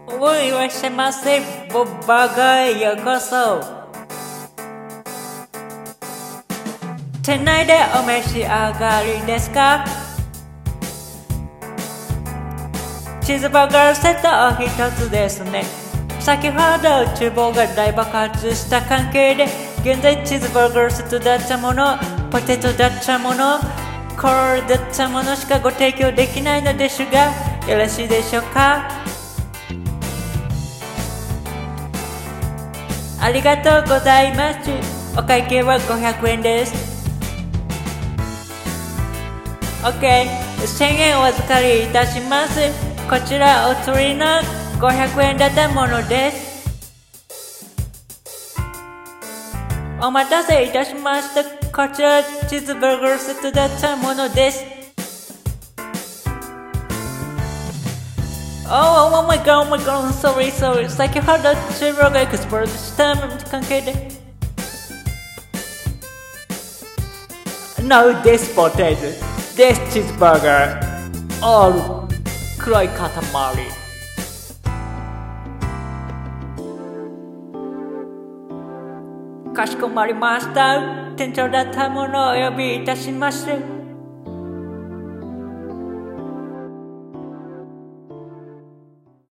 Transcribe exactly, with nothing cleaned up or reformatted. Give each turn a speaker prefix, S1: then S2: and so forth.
S1: おいらっしゃいませ、ボッバーガーへようこそ。店内でお召し上がりですか？チーズバーガーセットを一つですね。先ほど厨房が大爆発した関係で、現在チーズバーガーセットだったもの、ポテトだったもの、コールだったものしかご提供できないのですが、よろしいでしょうか？ありがとうございます。お会計はごひゃくえんです。OK、せんえんお預かりいたします。こちらお釣りのごひゃくえんだったものです。お待たせいたしました。こちらチーズバーガーセットだったものです。Oh, oh my god, oh my god, sorry, sorry. 先ほど厨房がエクスポートした関係で。No, this potato, this cheeseburger, all 黒い塊。かしこまりました。店長だったものをお呼びいたします。